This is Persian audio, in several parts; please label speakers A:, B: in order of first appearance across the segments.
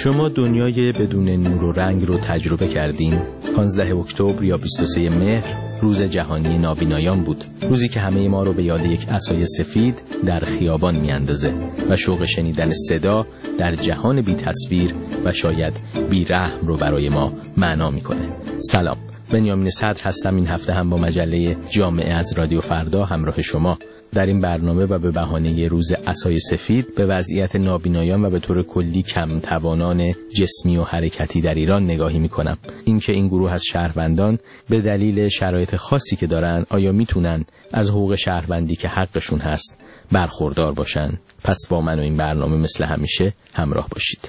A: شما دنیای بدون نور و رنگ رو تجربه کردین؟ 15 اکتبر یا 23 مهر روز جهانی نابینایان بود، روزی که همه ما رو به یاد یک عصای سفید در خیابان میاندازه و شوق شنیدن صدا در جهان بی تصویر و شاید بی رحم رو برای ما معنا میکنه. سلام، بنیامین صدر هستم. این هفته هم با مجله جامعه از رادیو فردا همراه شما. در این برنامه و به بهانه روز عصای سفید به وضعیت نابینایان و به طور کلی کم توانان جسمی و حرکتی در ایران نگاهی میکنم. اینکه این گروه از شهروندان به دلیل شرایط خاصی که دارن آیا میتونن از حقوق شهروندی که حقشون هست برخوردار باشن؟ پس با من و این برنامه مثل همیشه همراه باشید.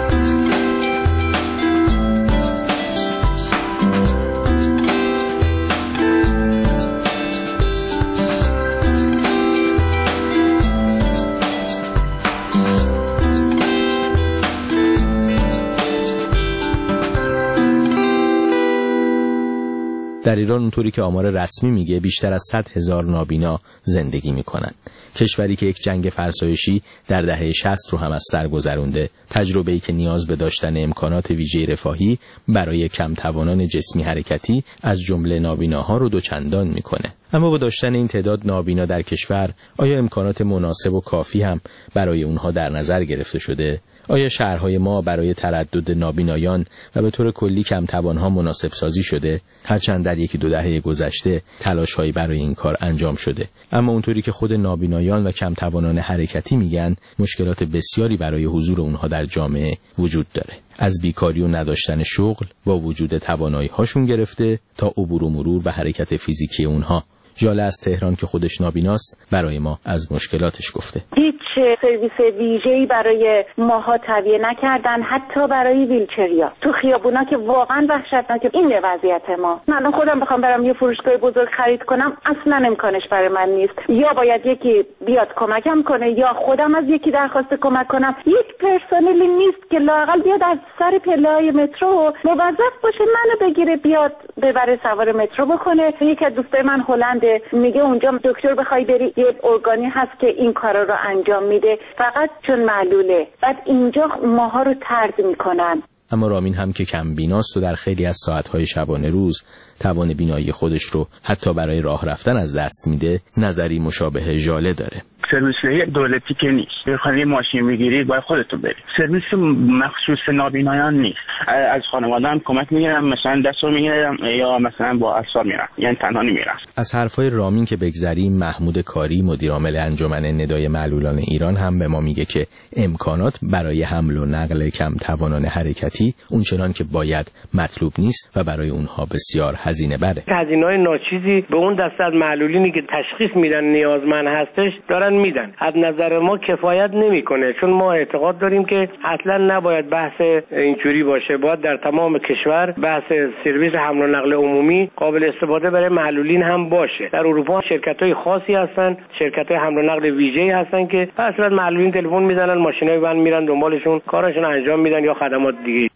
A: در ایران اونطوری که آمار رسمی میگه بیشتر از 100,000 نابینا زندگی میکنن. کشوری که یک جنگ فرسایشی در دهه 60 رو هم از سر گذرونده، تجربه‌ای که نیاز به داشتن امکانات ویژه رفاهی برای کم توانان جسمی حرکتی از جمله نابیناها رو دوچندان میکنه. اما با داشتن این تعداد نابینا در کشور آیا امکانات مناسب و کافی هم برای اونها در نظر گرفته شده؟ آیا شهرهای ما برای تردد نابینایان و به طور کلی کم توانها مناسب سازی شده؟ هرچند در یکی دو دهه گذشته تلاش‌هایی برای این کار انجام شده، اما اونطوری که خود نابینایان و کم توانان حرکتی میگن مشکلات بسیاری برای حضور اونها در جامعه وجود داره. از بیکاری و نداشتن شغل با وجود توانایی‌هاشون گرفته تا عبور و مرور و حرکت فیزیکی اونها. ژاله از تهران که خودش نابیناست برای ما از مشکلاتش گفته.
B: هیچ سرویس ویژه‌ای برای ماها تهیه نکردن، حتی برای ویلچریا تو خیابونا که واقعا وحشتناکه. این وضعیت ما. من خودم بخوام برام یه فروشگاه بزرگ خرید کنم اصلا امکانش برای من نیست. یا باید یکی بیاد کمکم کنه یا خودم از یکی درخواست کمک کنم. یک پرسنلی نیست که لااقل بیاد از سر پله‌های مترو موظف باشه منو بگیره بیاد ببره سوار مترو بکنه. یکی از دوستای من هلند میگه اونجا دکتر بخوای بری یه ارگانی هست که این کارا رو انجام میده فقط چون معلوله. بعد اینجا ماها رو طرد میکنن.
A: اما رامین هم که کم بیناست و در خیلی از ساعتهای شبانه روز توان بینایی خودش رو حتی برای راه رفتن از دست میده، نظری مشابه ژاله داره.
C: سرویس‌های دولتی که نیست. بخوای ماشین بگیرید باید خودتون برید. سرویس مخصوص نابینایان نیست. از خانواده‌ام کمک میگیرم، مثلا دستو میگیرم یا مثلا با اسباب میرم، یعنی تنها نمیرم.
A: از حرفای رامین که بگذریم، محمود کاری مدیر عامل انجمن ندای معلولان ایران هم به ما میگه که امکانات برای حمل و نقل کم توانان حرکتی اونچنان که باید مطلوب نیست و برای اونها بسیار هزینه بره.
D: هزینه‌های ناچیزی به اون دسته از معلولینی که تشخیص میدن نیازمند هستش دارن میدن. از نظر ما کفایت نمیکنه، چون ما اعتقاد داریم که اصلا نباید بحث اینجوری باشه. باید در تمام کشور بحث سرویس حمل و نقل عمومی قابل استفاده برای معلولین هم باشه. در اروپا شرکت‌های خاصی هستن، شرکت‌های حمل و نقل ویژه‌ای هستن که اصلا معلولین تلفن میزنن، ماشینای ون میرن دنبالشون، کارشون انجام میدن یا خدمات دیگه.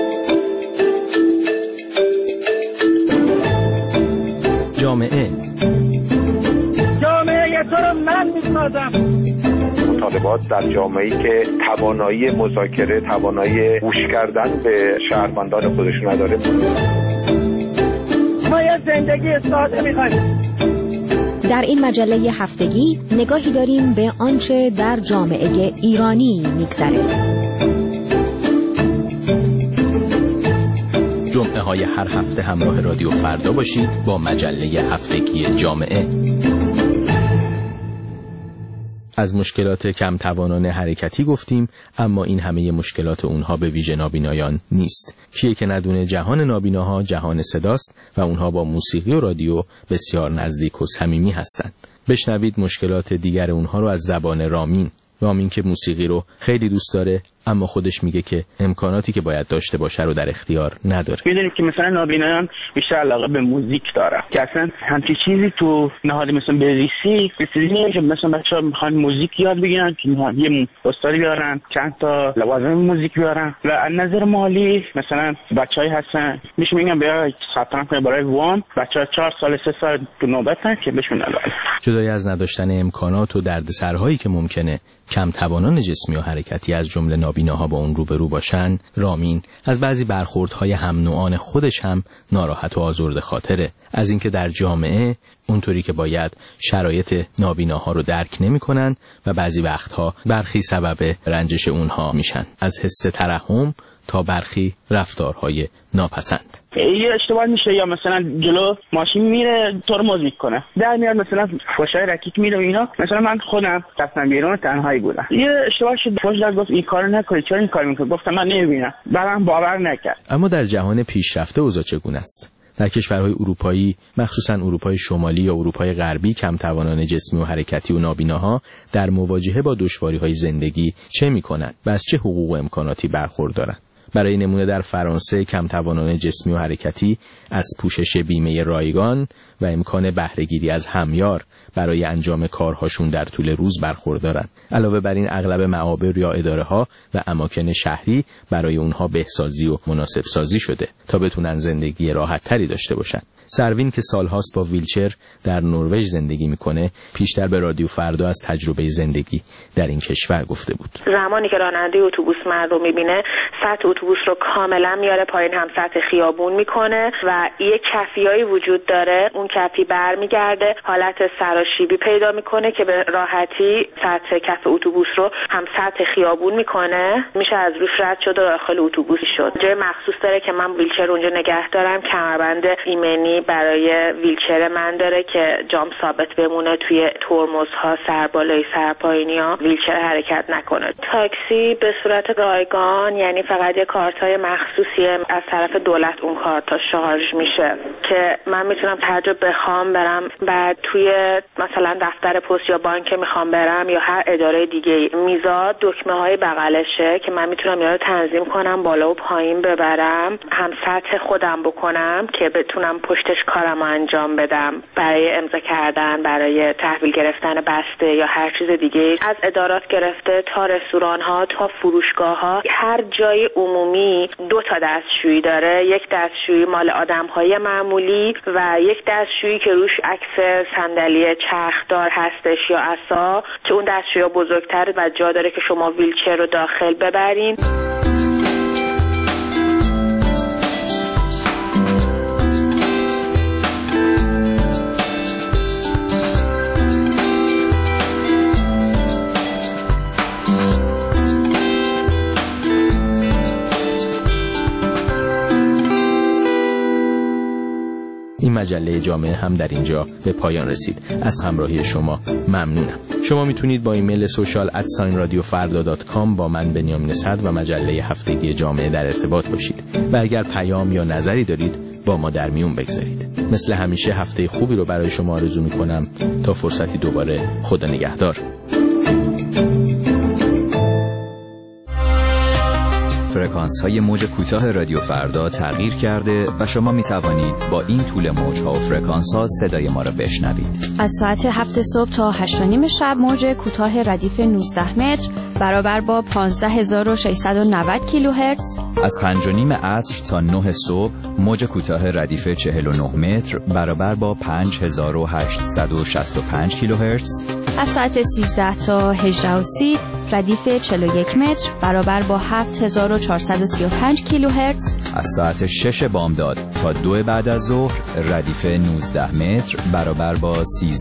A: جامعه
E: تو رو من می‌سازم.
F: مطالبات در جامعه‌ای که توانایی مذاکره، توانایی گوش کردن به شهروندان خودشون نداره.
E: ما یه زندگی ساده می‌خوایم.
G: در این مجله هفتگی نگاهی داریم به آنچه در جامعه ایرانی می‌گذره.
A: جمعه‌های هر هفته همراه رادیو فردا باشید با مجله هفتگی جامعه. از مشکلات کم توانان حرکتی گفتیم، اما این همه مشکلات اونها به ویژه نابینایان نیست. کیه که ندونه جهان نابیناها جهان صداست و اونها با موسیقی و رادیو بسیار نزدیک و صمیمی هستند. بشنوید مشکلات دیگر اونها رو از زبان رامین که موسیقی رو خیلی دوست داره، اما خودش میگه که امکاناتی که باید داشته باشه رو در اختیار نداره.
C: میدونیم که مثلا نابینایان بیشتر علاقه به موزیک داره که اصلا همچین چیزی تو نهاد مثلا بریسی نمیشه. مثلا بچه‌ها میخوان موزیک یاد بگیرن که یه استادی بیارن، چند تا لوازم موزیک بیارن و از نظر مالی مثلا بچه‌ای هستن میشه میگن بیا ثبت نام کنید برای وام، بچه‌ها 4 سال 3 سال تو نوبتن که بهشون نداره.
A: جدای از نداشتن امکانات و دردسرهایی که ممکنه کم توانان جسمی و حرکتی از جمله نابیناها با اون روبرو باشن، رامین از بعضی برخوردهای هم نوعان خودش هم ناراحت و آزرده خاطره، از اینکه در جامعه اونطوری که باید شرایط نابیناها رو درک نمی‌کنن و بعضی وقتها برخی سبب رنجش اونها میشن، از حس ترحم تا برخی رفتارهای ناپسند.
C: یه اشتباه میشه یا مثلا جلو ماشین میره ترمز میکنه، در میاد مثلا فوشای رکیک میره و اینا. مثلا من خودم رفتم بیرون تنهایی بودم، یه اشتباه شد، فوش داد گفت این کارو نکنی، چرا این کارو میکنی؟ گفتم من نمیبینم، بعدم باور نکرد.
A: اما در جهان پیشرفته اوضاع چگونه است؟ در کشورهای اروپایی، مخصوصا اروپای شمالی یا اروپای غربی، کم توانان جسمی و حرکتی و نابیناها در مواجهه با دشواری‌های زندگی چه می‌کنند و از چه حقوق و امکاناتی برخوردارند؟ برای نمونه در فرانسه کم توانان جسمی و حرکتی از پوشش بیمه رایگان و امکان بهره‌گیری از همیار برای انجام کارهاشون در طول روز برخوردارند. علاوه بر این اغلب معابر یا اداره‌ها و اماکن شهری برای اونها بهسازی و مناسب سازی شده تا بتونن زندگی راحت‌تری داشته باشن. سروین که سالهاست با ویلچر در نروژ زندگی میکنه، پیشتر به رادیو فردا از تجربه زندگی در این کشور گفته بود.
B: زمانی که راننده اتوبوس من رو میبینه، سطح اتوبوس رو کاملا میاره پایین، هم سطح خیابون میکنه و یک کفیایی وجود داره، اون کفی برمیگرده حالت سراشیبی پیدا میکنه که به راحتی سطح کف اتوبوس رو هم سطح خیابون میکنه، میشه از روش رد شد و داخل اتوبوس شد. جای مخصوص داره که من ویلچر اونجا نگه دارم، کمربند ایمنی برای ویلچر من داره که جام ثابت بمونه توی ترمزها، سربالایی، سرپایینی‌ها ویلچر حرکت نکنه. تاکسی به صورت رایگان، یعنی فقط یه کارتای مخصوصیه از طرف دولت اون کارتا شارژ میشه که من میتونم هر جا بخوام برم، بعد توی مثلا دفتر پست یا بانک میخوام برم یا هر اداره دیگه، میزاد دکمه‌های بغلشه که من میتونم اینا رو تنظیم کنم، بالا و پایین ببرم، هم سطح خودم بکنم که بتونم پشتش کارم انجام بدم، برای امضا کردن، برای تحویل گرفتن بسته یا هر چیز دیگه. از ادارات گرفته تا رستوران ها تا فروشگاه ها، هر جای عمومی 2 تا دستشویی داره، یک دستشویی مال آدم‌های معمولی و یک دستشویی که روش عکس صندلی چرخدار هستش یا عصا، که اون دستشویی بزرگتره و جا داره که شما ویلچر رو داخل ببرین.
A: این مجله جامعه هم در اینجا به پایان رسید. از همراهی شما ممنونم. شما میتونید با ایمیل social@radiofarda.com با من بنیامین صدر و مجله هفتگی جامعه در ارتباط باشید و اگر پیام یا نظری دارید با ما در میون بگذارید. مثل همیشه هفته خوبی رو برای شما آرزو میکنم. تا فرصتی دوباره، خدا نگهدار.
H: فرکانس‌های موج کوتاه رادیو فردا تغییر کرده و شما می توانید با این طول موج‌ها و فرکانس‌ها صدای ما را بشنوید.
G: از ساعت 7 صبح تا 8:30 شب موج کوتاه ردیف 19 متر برابر با 15690 کیلوهرتز.
H: از 5:30 عصر تا 9 صبح موج کوتاه ردیف 49 متر برابر با 5865 کیلوهرتز.
G: از ساعت 13 تا 18:30 ردیف 41 متر برابر با 7435 کیلوهرتز.
H: از ساعت 6 بامداد تا 2 بعد از ظهر ردیف 19 متر برابر با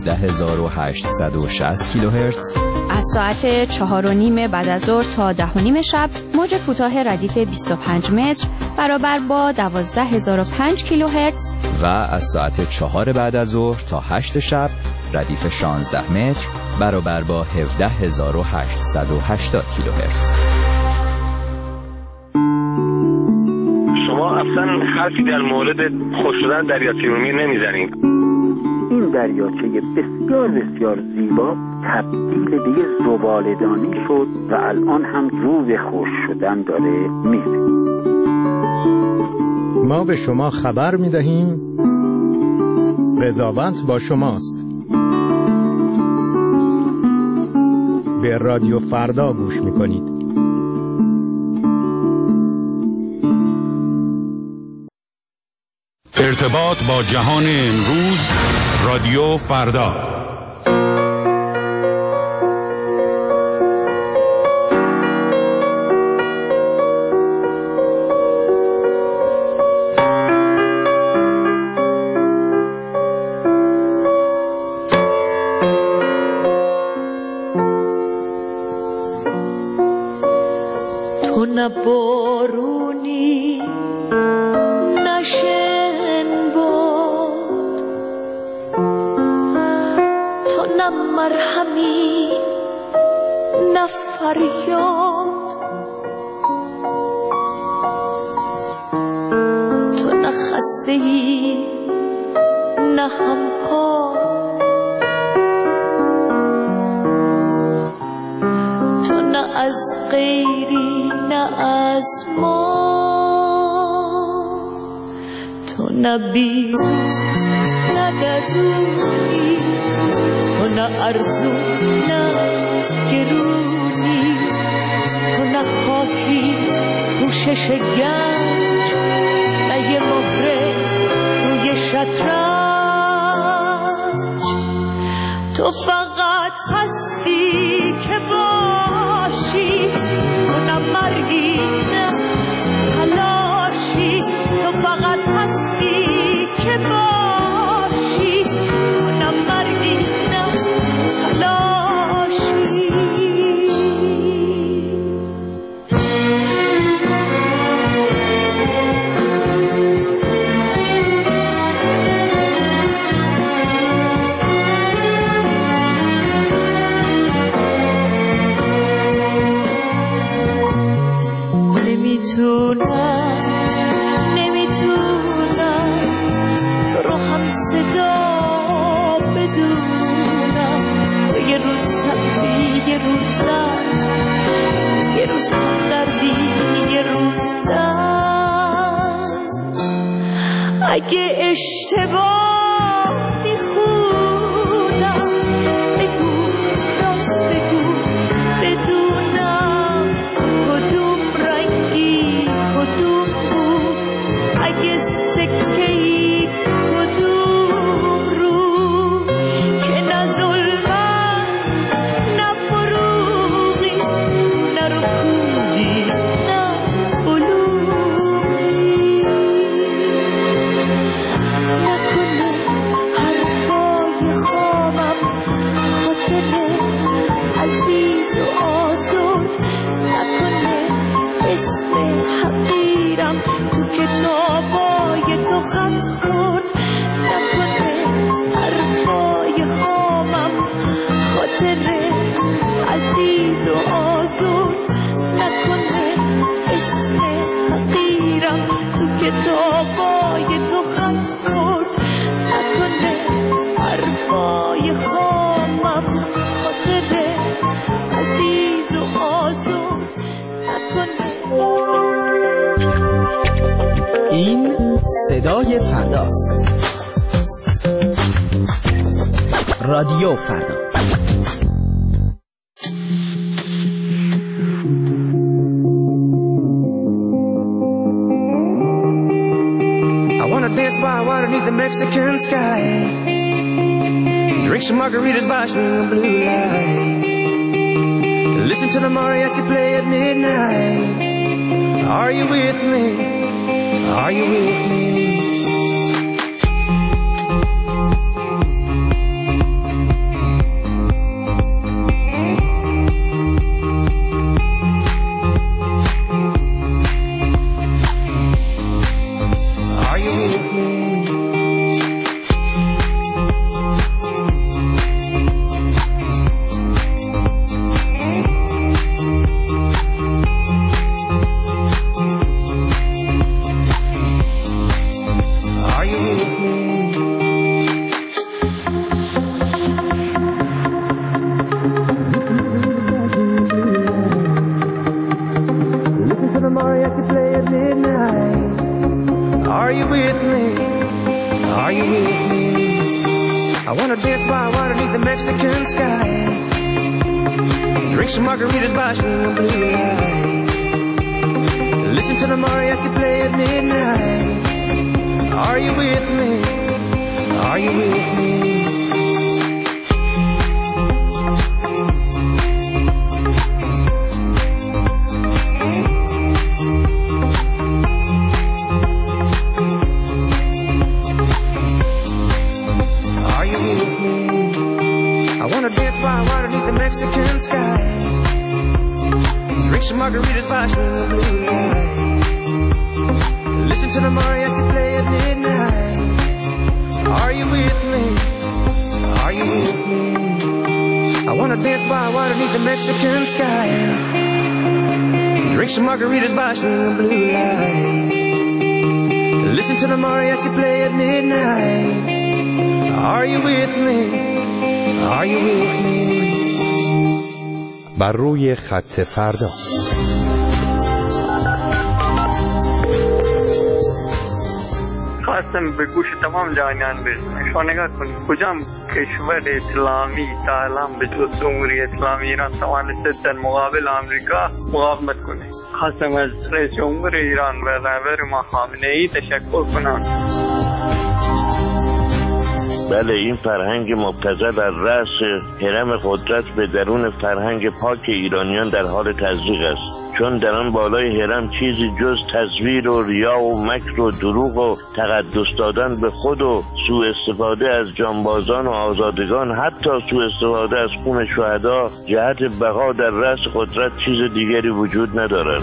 H: 13860 کیلوهرتز.
G: از ساعت 4:30 بعد از ظهر تا 10:30 شب موج کوتاه ردیف 25 متر برابر با 12005 کیلوهرتز.
H: و از ساعت 4 بعد از ظهر تا 8 شب ردیف 16 متر برابر با 17880 کیلوهرتز.
D: شما اصلا حرفی در مورد خشک شدن دریاچه ارومیه نمیزنید.
I: این دریاچه بسیار بسیار زیبا تبدیل به یه زباله‌دانی شد و الان هم رو به خشک شدن داره میره.
J: ما به شما خبر میدهیم قضاوت با شماست. به رادیو فردا گوش میکنید.
K: ارتباط با جهان امروز، رادیو فردا.
L: مرهمی نه فریاد، تو نه خسته‌ای نه همکار، تو نه از غیری نه از ما، تو نه بیرون نه درونی، تو نه ارزون نه گرونی، تو نه خاکی پوشش گنج نه یه مهره روی شطرنج، تو فقط هستی که باشی، تو نه مرگی نه تلاشی، تو فقط هستی که باشی، تو نه مرگی نه تلاشی. نمیتونم تو رو هم صدا بدونم، تو یه روز سبزی یه روز زرد، یه روز همدردی یه روز درد. اگه اشتباه میخونم بگو، راست بگو بدونم تو کدوم رنگی کدوم بود، اگه سکه‌ای کدوم رو، که نه ظلمت نه فروغی نه رکودی نه بلوغی. نکنه حرفای خوابم خاطر عزیز و آزاد، نکنه اسم حقیرم تو کتابای تو خط خورد، نکنه حرفای خوابم خاطر عزیز و آزاد، نکنه اسم حقیرم تو کتابای تو خط خورد، نکنه حرفای خوابم خاطر عزیز و آزاد، نکنه.
M: این صدای فرداست. رادیو فردا.
N: I wanna dance by water beneath the Mexican sky, drink some margaritas by swinging blue lights, listen to the mariachi play at midnight. Are you with me? Are you with me? Are you with me? Mexican sky, drink some margaritas by swinging blue lights, listen to the mariachi play at midnight. Are you with me? Are you with me? Mexican sky, drink some margaritas by swinging blue lights, listen to the mariachi play at midnight. Are you with me? Are you with me? I wanna dance by water beneath the Mexican sky. Drink some margaritas by swinging blue lights. Listen to the mariachi play at midnight. Are you with me? Are you with me?
K: بر روی خط فردا.
O: خواستم به گوش تمام جهانیان برسونم. شما نگاه کنید کجام کشور اسلامی تا الان به جز جمهوری اسلامی ایران توانسته در مقابل آمریکا مقاومت کنه. خواستم از رئیس جمهور ایران و رهبر ما خامنه‌ای تشکر کنم.
P: بله، این فرهنگ مبتذل در رأس هرم قدرت به درون فرهنگ پاک ایرانیان در حال تزریق است، چون در آن بالای هرم چیزی جز تصویر و ریا و مکر و دروغ و تقدس دادن به خود و سوء استفاده از جانبازان و آزادگان، حتی سوء استفاده از خون شهدا جهت بقا در رأس قدرت چیز دیگری وجود ندارد.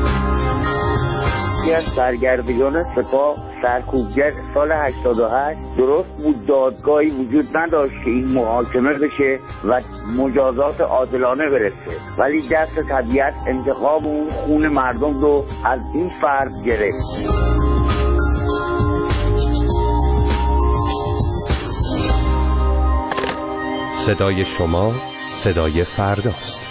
I: از سرگردگان سپاه سرکوبگر سال 88 درست بود دادگاهی وجود نداشت که این محاکمه بشه و مجازات عادلانه برسه، ولی دست طبیعت انتخاب اون خون مردم رو از این فرد گرفت.
K: صدای شما صدای فرداست.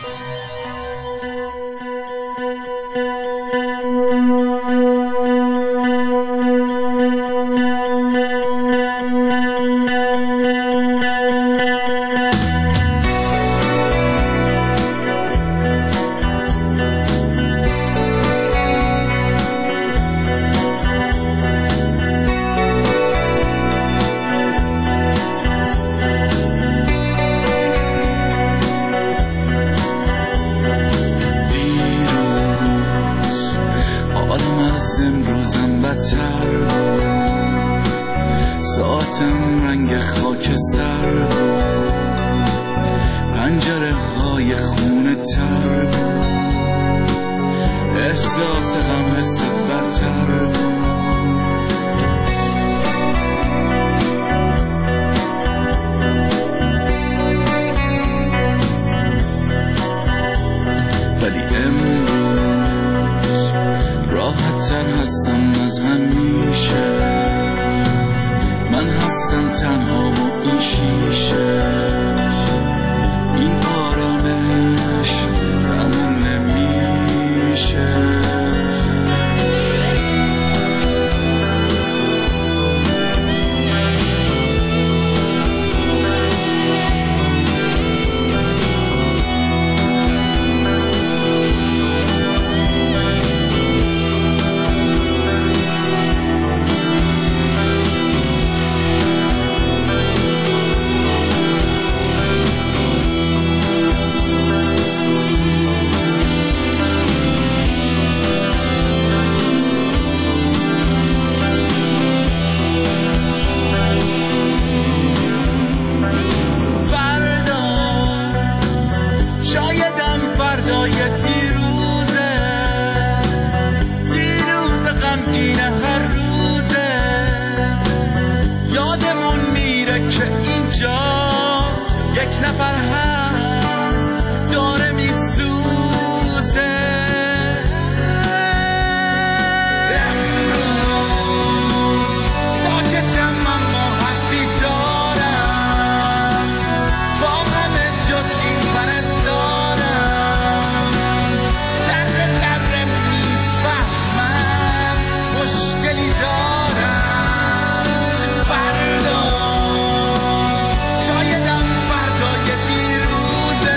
Q: شایدم فردای دیروز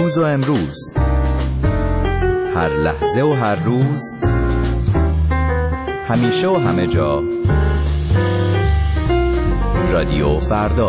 H: دیروز و امروز، هر لحظه و هر روز، همیشه و همه جا. رادیو فردا.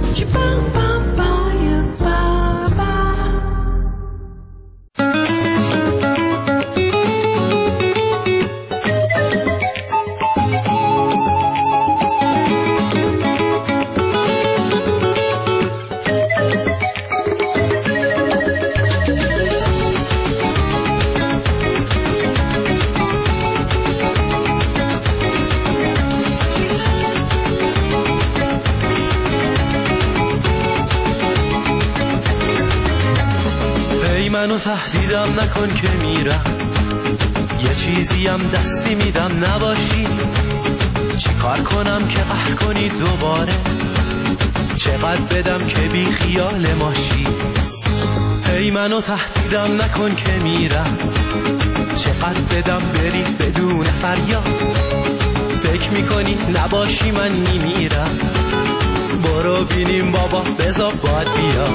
Q: منو تهدیدم نکن که میرم، یه چیزیم دستی میدم نباشی. چی کار کنم که قهر کنی دوباره، چقدر بدم که بی خیال ماشی. هی منو تهدیدم نکن که میرم، چقدر بدم بری بدون فریاد. فکر میکنی نباشی من میمیرم، برو بینیم بابا بذار باید بیا.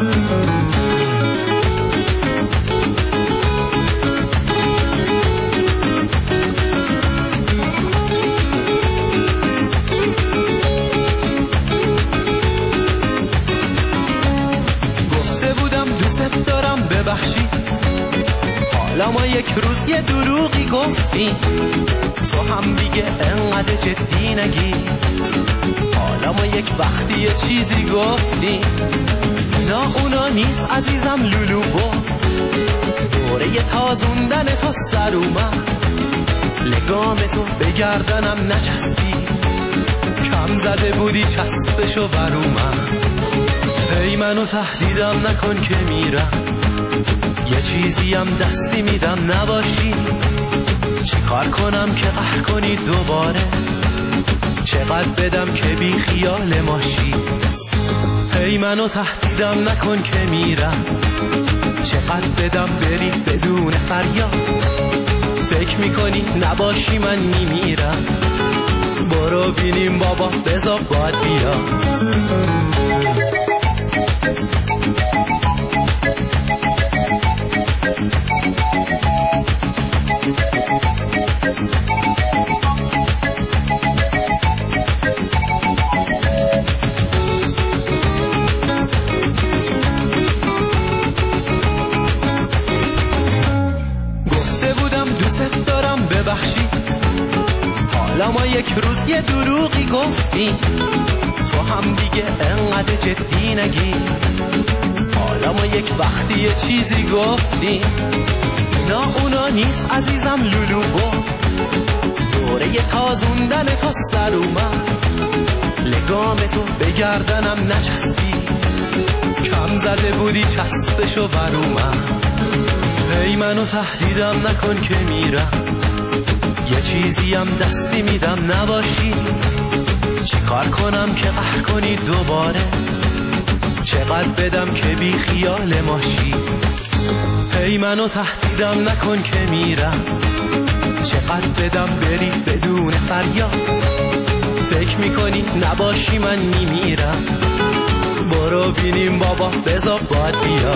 Q: ببخشی حالا ما یک روز یه دروغی گفتی، تو هم دیگه انقدر جدی نگی. حالا ما یک وقتی یه چیزی گفتی، نه اونا نیست عزیزم لولوبو. دوره یه تازوندن تو سر اومد، لگام تو بگردنم نچستی. کم زده بودی چسبشو بر اومد. هی منو تهدیدم نکن که میرم، یه چیزیم دستی میدم نباشی. چی کار کنم که قهر کنی دوباره، چقدر بدم که بی خیال ماشی. هی منو تهدیدم نکن که میرم، چقدر بدم بری بدون فریاد. فکر میکنی نباشی من میمیرم، برو بینیم بابا بذار باید بیا. حالا ما یک روز یه دروغی گفتی، تو هم دیگه انقدر جدی نگی. حالا ما یک وقتی یه چیزی گفتی، نه اونا نیست عزیزم لولوبو. دوره یه تازوندن تو سر اومد، لگام تو بگردنم نچستی. کم زده بودی چسبشو بر اومد. هی منو تهدیدم نکن که میرم، یه چیزیم دستی میدم نباشی. چی کار کنم که قهر کنی دوباره، چقدر بدم که بی خیال ماشی. هی منو تهدیدم نکن که میرم، چقدر بدم بری بدون فریاد. فکر میکنی نباشی من میمیرم، برو بینیم بابا بذار باید بیا.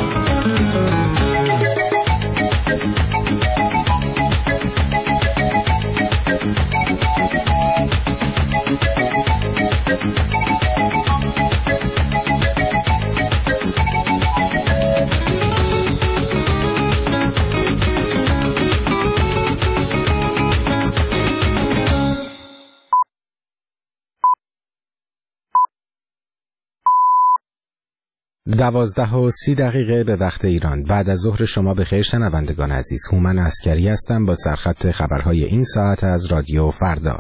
J: دوازده و 30 دقیقه به وقت ایران. بعد از ظهر شما بخیر شنوندگان عزیز. هومن عسکری هستم با سرخط خبرهای این ساعت از رادیو فردا.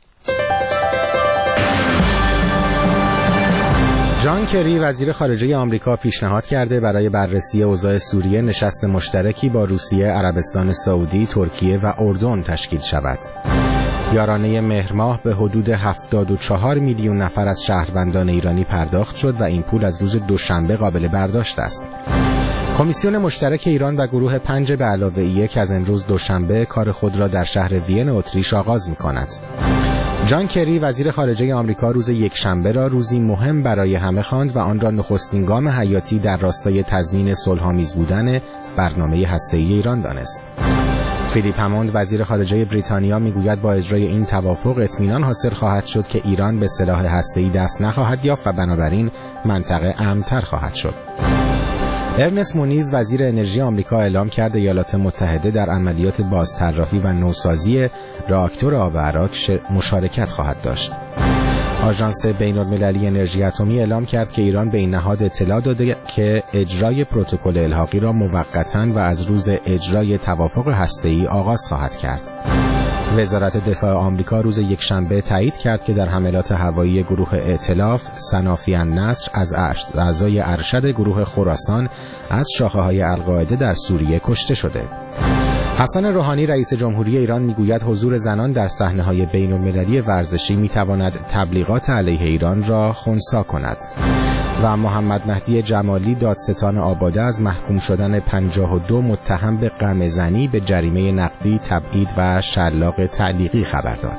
J: جان کری وزیر خارجه آمریکا پیشنهاد کرده برای بررسی اوضاع سوریه نشست مشترکی با روسیه، عربستان سعودی، ترکیه و اردن تشکیل شود. یارانه مهر ماه به حدود 74 میلیون نفر از شهروندان ایرانی پرداخت شد و این پول از روز دوشنبه قابل برداشت است. کمیسیون مشترک ایران و گروه 5 به علاوه 1 از امروز دوشنبه کار خود را در شهر وین اتریش آغاز می‌کند. جان کری وزیر خارجه آمریکا روز یکشنبه را روزی مهم برای همه خواند و آن را نخستین گام حیاتی در راستای تضمین صلح‌آمیز بودن برنامه هسته‌ای ایران دانست. فیلیپ هموند وزیر خارجه بریتانیا میگوید با اجرای این توافق اطمینان حاصل خواهد شد که ایران به سلاح هسته‌ای دست نخواهد یافت و بنابراین منطقه امن‌تر خواهد شد. ارنست مونیز وزیر انرژی آمریکا اعلام کرد ایالات متحده در عملیات بازطراحی و نوسازی راکتور آب عراق مشارکت خواهد داشت. آژانس بین‌المللی انرژی اتمی اعلام کرد که ایران به این نهاد اطلاع داده که اجرای پروتکل الحاقی را موقتاً و از روز اجرای توافق هسته‌ای آغاز خواهد کرد. وزارت دفاع آمریکا روز یکشنبه تایید کرد که در حملات هوایی گروه ائتلاف صنافی النصر از اعضای ارشد گروه خراسان از شاخه‌های القاعده در سوریه کشته شده. حسن روحانی رئیس جمهوری ایران میگوید حضور زنان در صحنه‌های بین‌المللی ورزشی میتواند تبلیغات علیه ایران را خنثی کند. و محمد مهدی جمالی دادستان آباده از محکوم شدن 52 متهم به قمع‌زنی به جریمه نقدی، تبعید و شلاق تعلیقی خبر داد.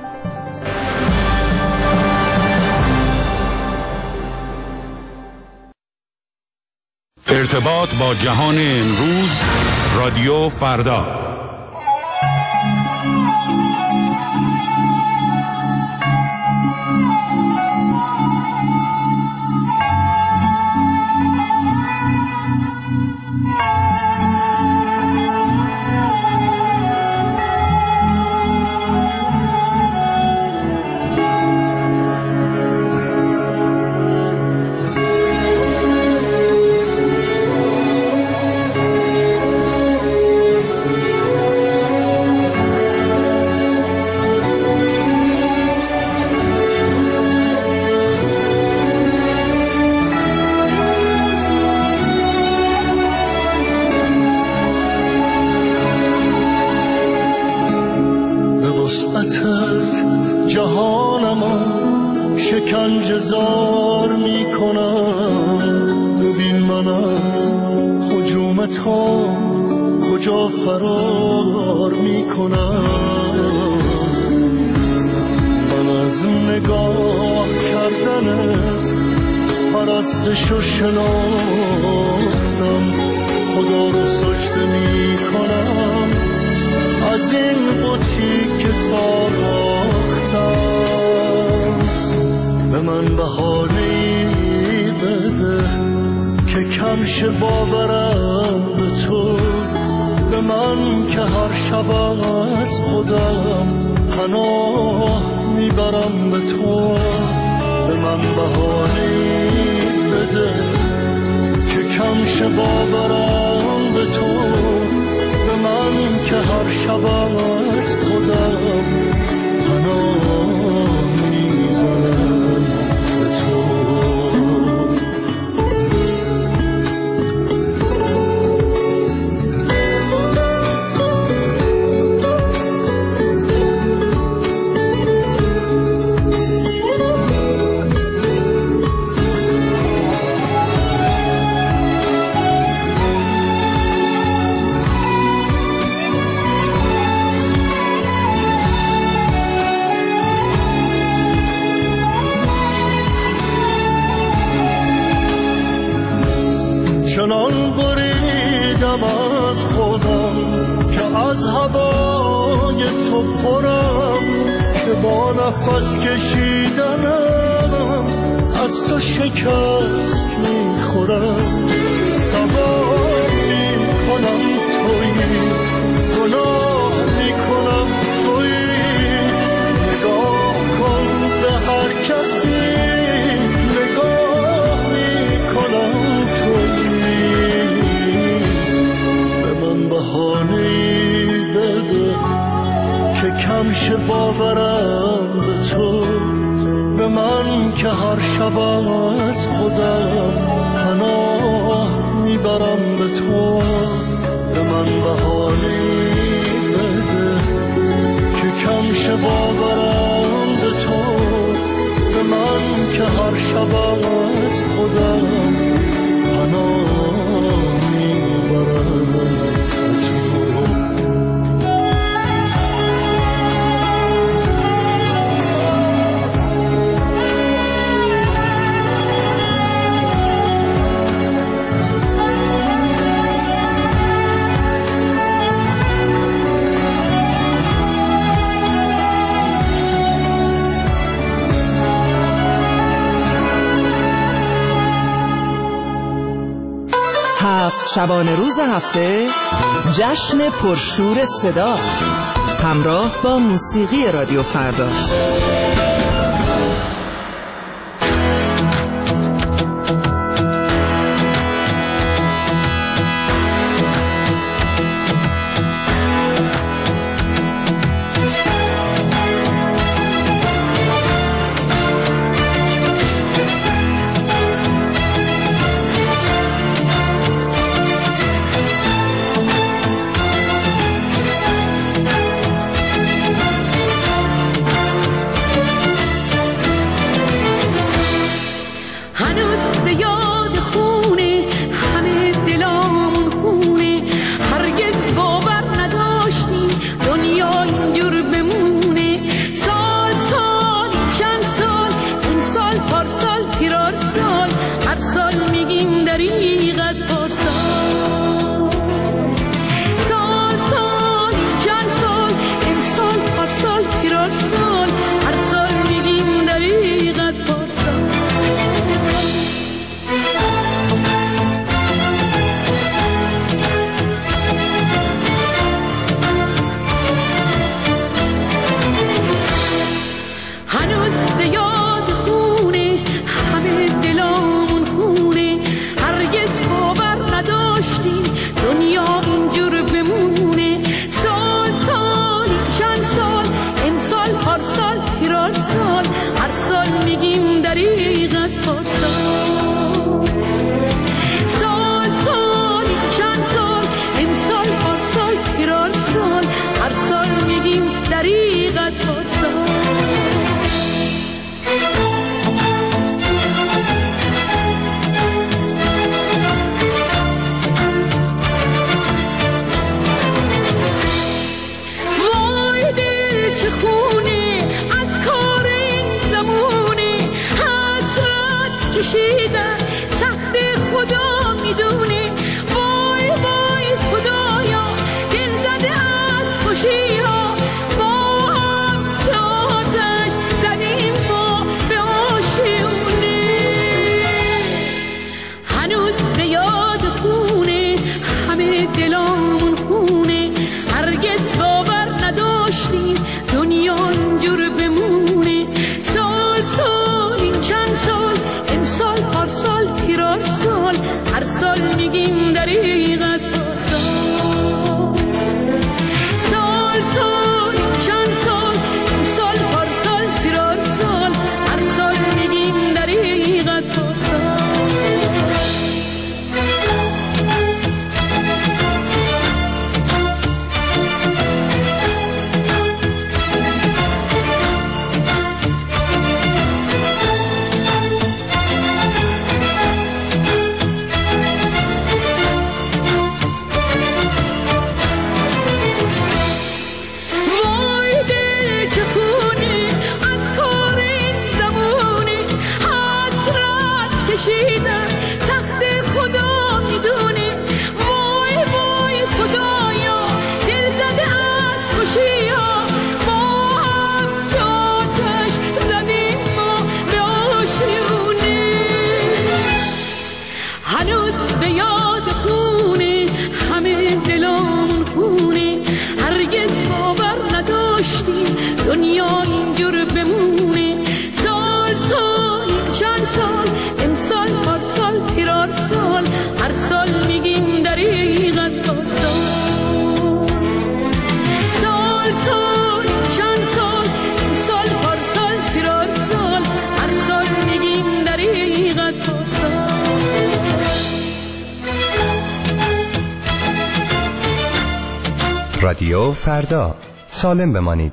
K: ارتباط با جهان امروز، رادیو فردا.
R: شکنجه‌زار میکنم، ببین من از هجومت ها کجا فرار میکنم. من از نگاه کردنت پرستشو شناختم، خدا رو سجده میکنم از این بوتی که ساختم. به من بهانه‌ای بده که کم شه باورم به تو، به من که هر شب از خودم پناه میبرم به تو. به من بهانه‌ای بده که کم شه باورم به تو، به من که هر شب از خودم پناه میبرم به تو. چنان بریدم از خودم که از هوای تو پرم، که با نفس کشیدنم از تو شکست میخورم. سوار میکنم تویی، گناه میکنم تویی، نگاه کن به هر کسی نگاه میکنم تویی. بهانه‌ای بده که کم شه باورم به تو، به من که هر شب از خودم پناه میبرم به تو. به من بهانه‌ای بده که کم شه باورم به تو، به من که هر شب از خودم پناه میبرم به تو.
M: 7 شبانه روز هفته جشن پرشور صدا همراه با موسیقی رادیو فردا.
S: رادیو فردا، سالم بمانید.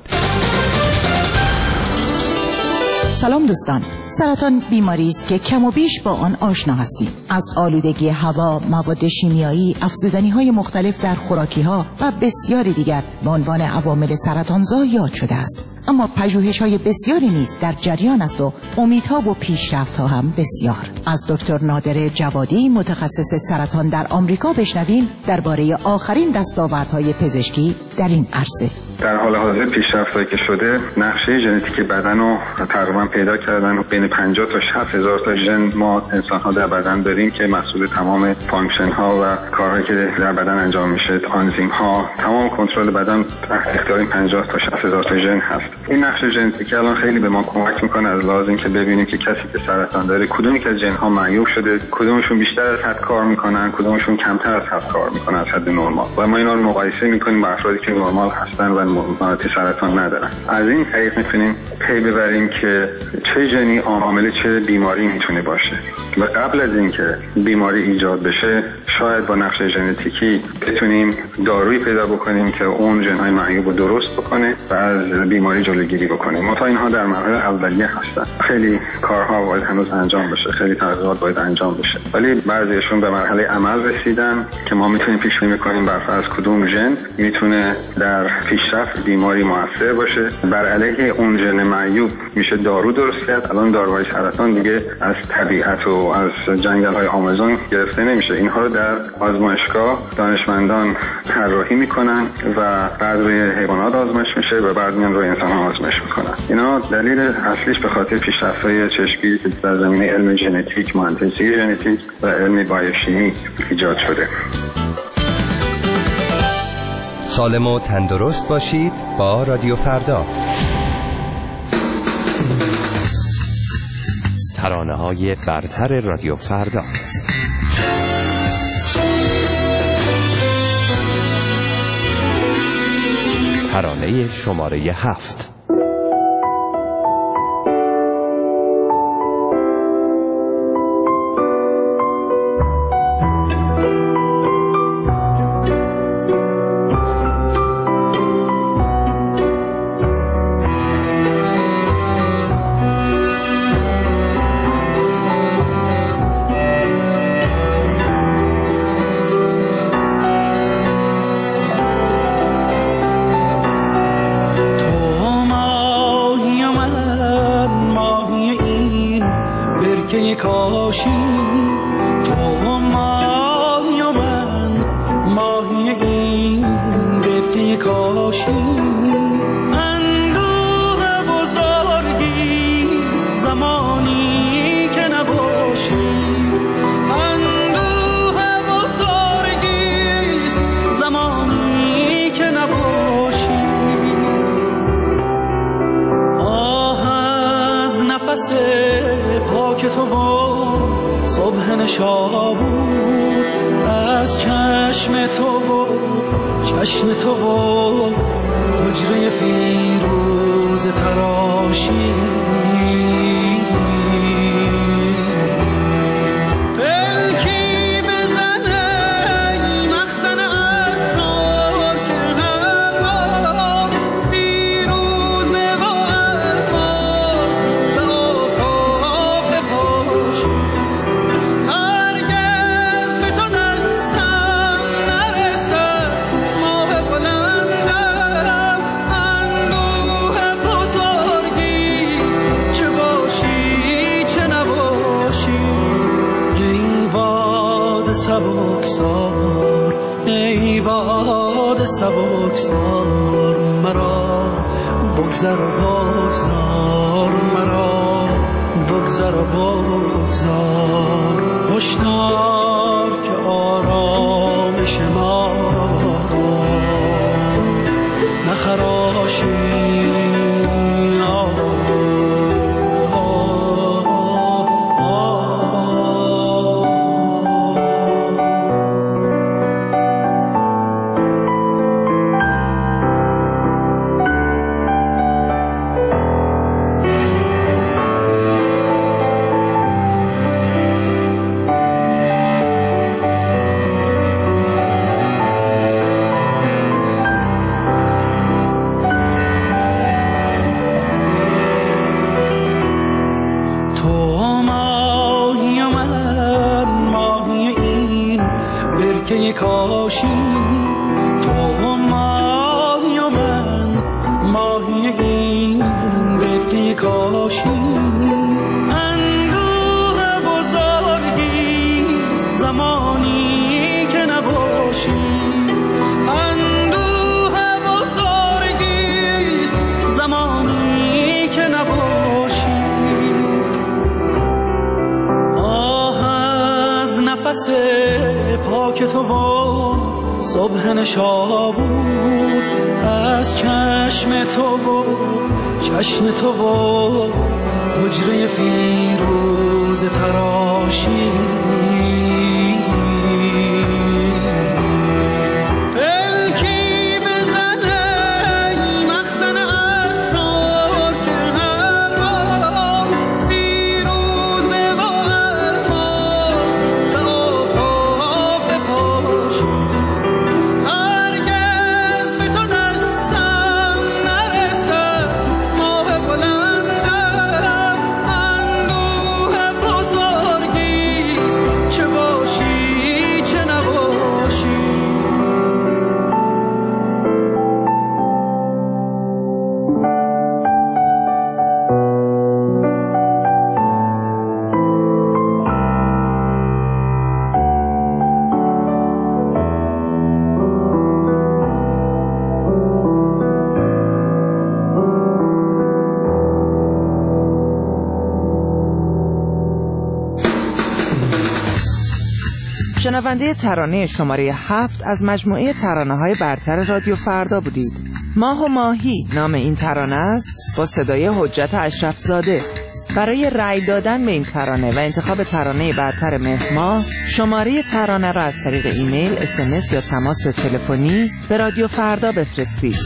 T: سلام دوستان، سرطان بیماری است که کم و بیش با آن آشنا هستیم. از آلودگی هوا، مواد شیمیایی، افزودنی‌های مختلف در خوراکی‌ها و بسیاری دیگر به عنوان عوامل سرطانزا یاد شده است. اما پژوهش‌های بسیاری نیز در جریان است و امیدها و پیشرفت‌ها هم بسیار. از دکتر نادر جوادی متخصص سرطان در آمریکا بشنویم درباره آخرین دستاوردهای پزشکی در این عرصه.
U: در حال حاضر پیشرفت‌هایی که شده نقشه ژنتیک بدن رو تقریبا پیدا کردن. بین 50 تا 60 هزار تا ژن ما انسان‌ها در بدن داریم که مسئول تمام فانکشن‌ها و کارهایی که در بدن انجام میشه، آنزیم‌ها، تمام کنترل بدن تحت اختیار 50 تا 60 هزار تا ژن هست. این نقشه ژنتیکی الان خیلی به ما کمک میکنه از لحاظ اینکه ببینیم که کسی که سرطان داره کدومی که از ژن‌ها معیوب شده، کدومشون بیشتر از حد کار میکنن، کدومشون کمتر از حد کار میکنن از حد نرمال، و ما اینا رو مقایسه میکنیم با افرادی که نرمال هستن و مانعات سرطان ندارن. از این طریق میتونیم پی ببریم که چه ژنی عامل چه بیماری میتونه باشه و قبل از اینکه بیماری ایجاد بشه شاید با نقشه ژنتیکی بتونیم دارویی پیدا بکنیم که اون ژن‌های معیوب رو درست بکنه و از بیماری جلوگیری بکنه. منتها اینها در مرحله اولیه هستن. خیلی کارها باید هنوز انجام بشه، خیلی تحقیقات باید انجام بشه، ولی بعضیشون به مرحله عمل رسیدن که ما میتونیم پیش بینی کنیم بر فرض کدوم ژن میتونه در پیشرفت بیماری موثر باشه. بر علیه اون ژن معیوب میشه دارو درست کرد. الان داروهای سرطان دیگه از طبیعت و از جنگل‌های آمازون گرفته نمیشه. اینها رو در آزمایشگاه دانشمندان طراحی میکنن و بعد روی حیوانات آزمایش میشه و بعد میان روی انسان‌ها آزمایش میکنن. اینا دلیل اصلیش به خاطر پیشرفت‌های چشمگیری که در زمینه علم ژنتیک، مهندسی ژنتیک و علم بیوشیمی ایجاد شده.
S: سالم و تندرست باشید با رادیو فردا. ترانه‌های برتر رادیو فردا. ترانه شماره 7.
V: پاک تو و صبح نشابور از چشم تو و حجره فیروز تراشی سبکسار مرا بگذر و بگذار مرا بگذر و بگذار هشدار که آرامش ما نخراشی کاشی تو ماهی و من ماهی این بهتی کاشی اندوه بزرگیست زمانی که نباشی اندوه بزرگیست نفس پاک تو و صبح نشابور، از چشم تو و چشم تو و حجره فیروز تراشی،
M: شنونده ترانه شماره 7 از مجموعه ترانه‌های برتر رادیو فردا بودید. ماه و ماهی نام این ترانه است، با صدای حجت اشرف زاده. برای رأی دادن به این ترانه و انتخاب ترانه برتر مهر ماه، شماره ترانه را از طریق ایمیل، SMS یا تماس تلفنی به رادیو فردا بفرستید.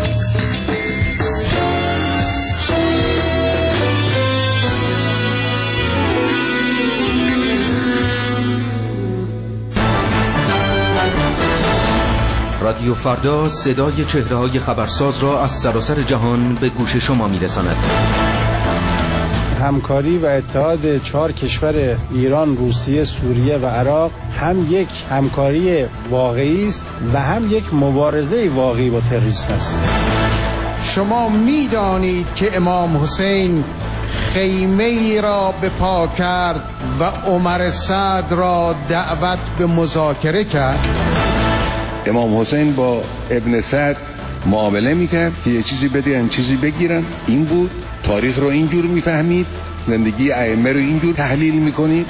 K: رادیو فردا صدای چهره‌های خبرساز را از سراسر جهان به گوش شما می‌رساند.
E: همکاری و اتحاد 4 کشور ایران، روسیه، سوریه و عراق هم یک همکاری واقعی است و هم یک مبارزه واقعی با تروریسم است.
F: شما می‌دانید که امام حسین خیمه ای را به پا کرد و عمر سعد را دعوت به مذاکره کرد.
W: امام حسین با ابن سعد معامله میکرد که یه چیزی بدهن چیزی بگیرن. این بود. تاریخ رو اینجور میفهمید، زندگی ائمه رو اینجور تحلیل میکنید.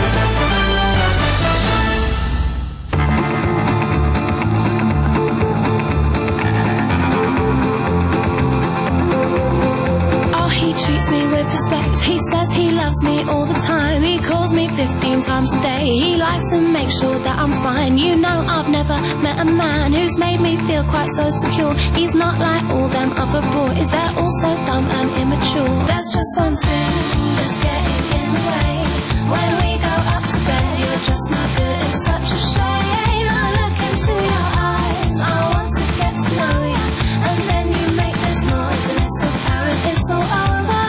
X: Treats me with respect. He says he loves me all the time. He calls me 15 times a day. He likes to make sure that I'm fine. You know I've never met a man who's made me feel quite so secure. He's not like all them other boys. They're all so dumb and immature. There's just one thing that's getting in the way. When we go up to bed, you're just not good. It's such a shame. I look into your eyes. I want to get to know you. And then you make this noise and it's apparent it's all over.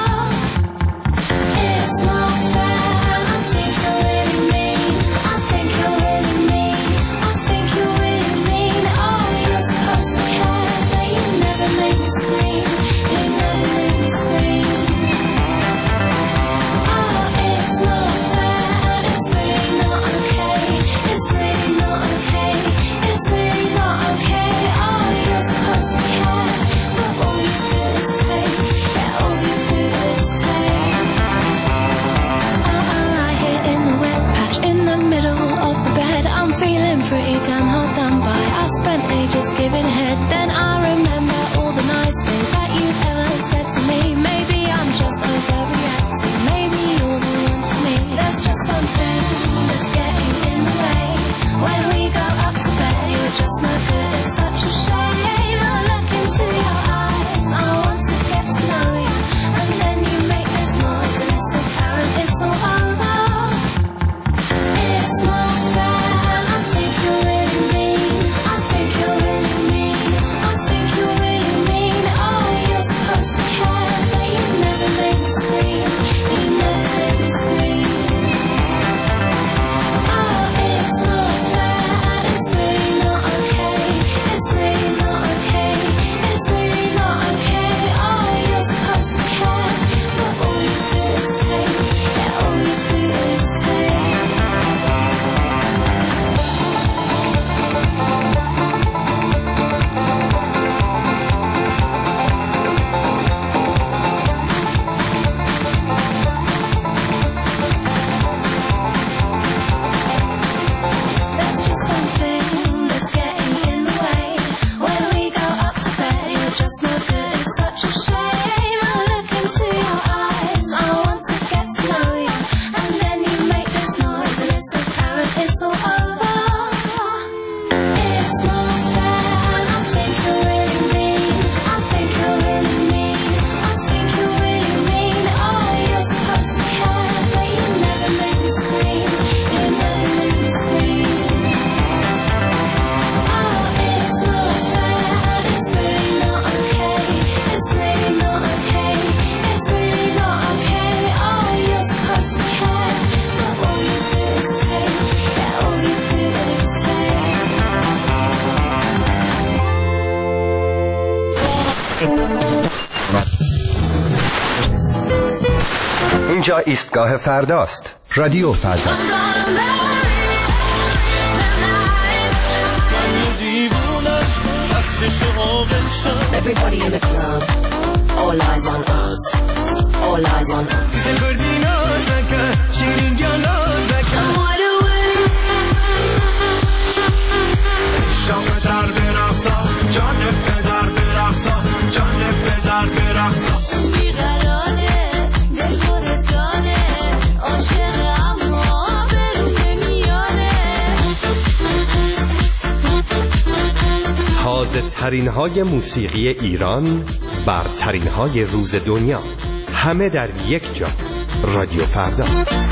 X: Just giving head, then I remember all the nice things that you've ever said to me. Maybe I'm just overreacting, maybe you're the one for me. There's just one thing that's getting in the way. When we go up to bed, you're just not good. It's such a shame. I look into your eyes, I want to get to know you. And then you make this noise and it's apparent it's all over. It's not fair, and I think you're really mean. I think you're really mean. I
S: اینجا ایستگاه فرداست. رادیو فردا.
L: Everybody in the club, all eyes on us, all eyes on us.
S: تازه ترین های موسیقی ایران، برترین های روز دنیا، همه در یک جا. رادیو فردا.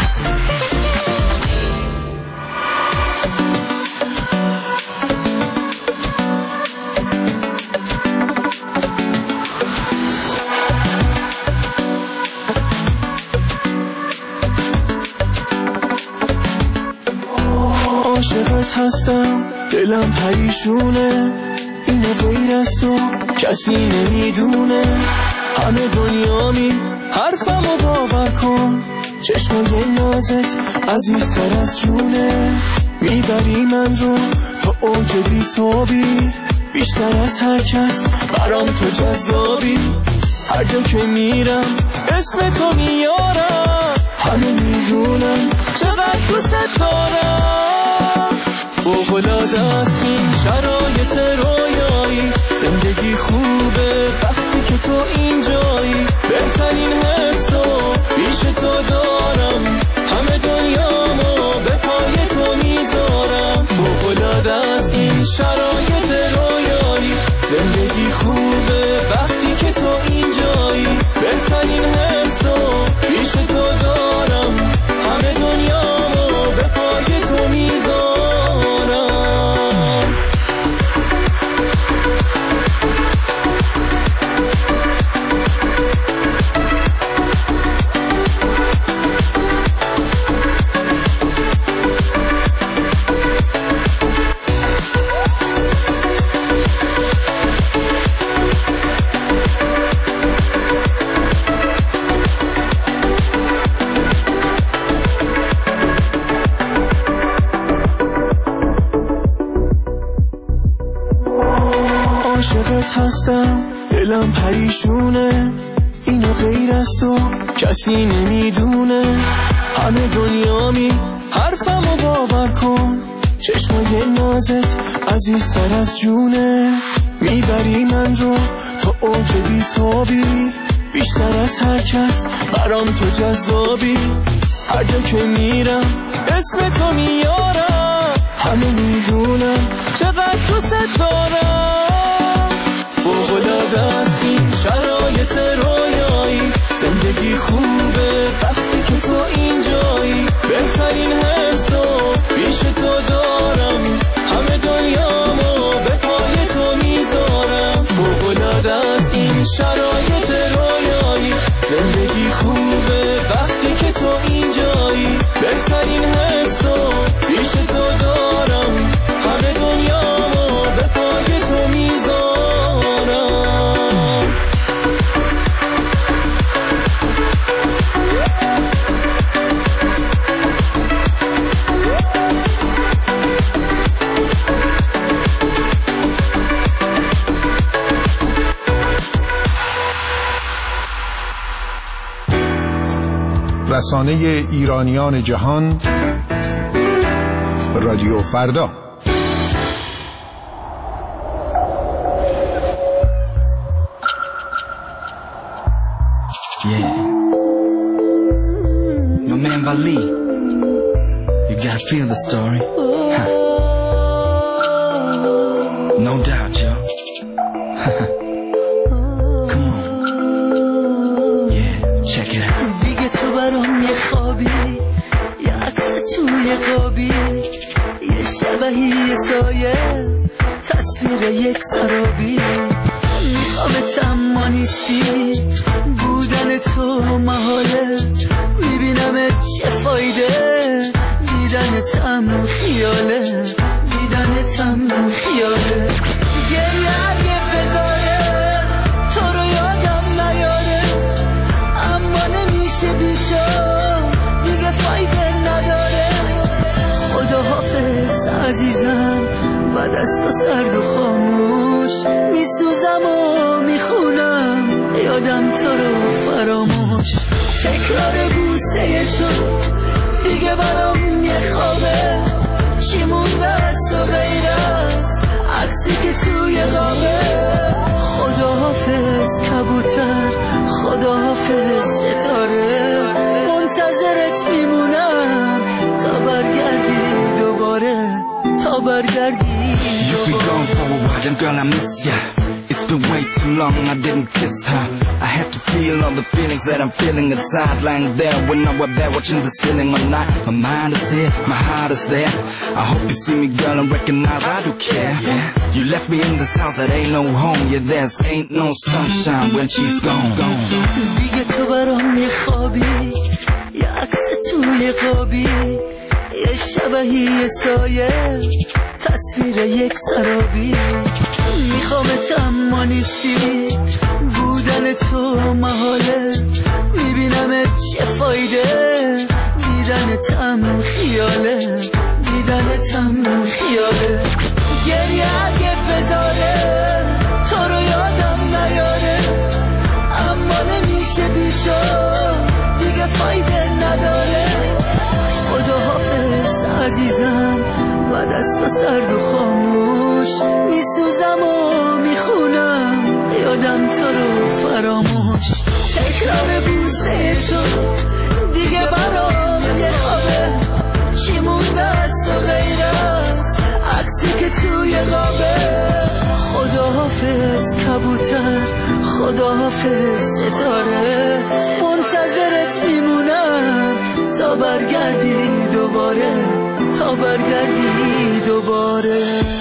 R: عاشقت هستم، دلم پریشونه، اینو غیر از تو کسی نمیدونه. همه دنیامی حرفمو باور کن، چشمای نازت عزیزتر از جونه. میبری من رو تا اوج بی‌تابی، بیشتر از هر کس برام تو جذابی. هر جا که میرم اسم تو میارم، همه میدونم چقدر دوست دارم. فوق‌العاده است این شرایط رویایی، زندگی خوبه وقتی که تو اینجایی. بهترین حسو پیش تو دارم، همه دنیامو به پای تو میذارم. فوق‌العاده است این شرایط رویایی، زندگی خوبه وقتی که تو اینجایی. بهترین حسو پیش تو دارم، همه دنیامو به پای تو میذارم. عاشقت هستم، دلم پریشونه، اینو غیر از تو کسی نمیدونه. همه دنیامی حرفمو باور کن، چشمای نازت عزیزتر از جونه. میبری من رو تا اوج بی‌تابی، بیشتر از هر کس برام تو جذابی. هر جا که میرم اسم تو میارم، همه میدونم چقدر دوست دارم. فوق‌العاده است این شرایط رویایی، زندگی خوبه وقتی که تو اینجایی. بهترین حسو پیش تو دارم، همه دنیامو به پای تو میذارم. فوق‌العاده است این شرایط رویایی، زندگی خوبه وقتی که تو اینجایی. بهترین حسو پیش تو دارم، همه دنیامو به پای تو میذارم.
F: رسانه ایرانیان جهان، رادیو فردا.
A: Yeah. No man Vali, you gotta feel the story. Huh. No doubt, yo. Come on. Yeah, check it out.
V: دیگه تو برام یه خوابی، یه عکس توی قابی، یه شبهی یه سایه، تصویر یک سرابی. میخوامت اما نیستی، بودن تو محاله. میبینمت چه فایده، دیدنت اما خیاله، دیدنت اما خیاله. گریه اگه بذاره تو رو یادم نیاره، اما نمیشه بی تو دیگه برام یه خوابه، چی مونده از تو غیر از عکسی که توی قابه. خداحافظ کبوتر، خداحافظ ستاره، منتظرت میمونم تا برگردی دوباره، تا برگردی
Q: You've been gone for a while and girl I miss ya. It's been way too long I didn't kiss her. I had to feel all the feelings that I'm feeling inside, lying there when I was there watching the ceiling all night. My mind is there, my heart is there. I hope you see me girl and recognize I do care. Yeah. You left me in this house that ain't no home. Yeah, there's ain't no sunshine when she's gone.
V: دیگه تو برام یه خوابی، یه عکس توی قابی، یه شبهی یه سایه، تصویر یک سرابی. میخوامت اما نیستی، بودن تو محاله، میبینمت چه فایده، دیدنتم خیاله، دیدنتم خیاله. گریه اگه بذاره تو رو یادم نیاره، اما نمیشه بی تو دیگه فایده نداره. خداحافظ عزیزم، بعد از تو سرد و خاموش میسوزم و میخونم یادم تو رو فراموش. تکرار بوسه تو دیگه برام یه خوابه، چی مونده از تو غیر از عکسی که توی قابه. خداحافظ کبوتر، خداحافظ ستاره، منتظرت میمونم تا برگردی دوباره، تا برگردی دوباره.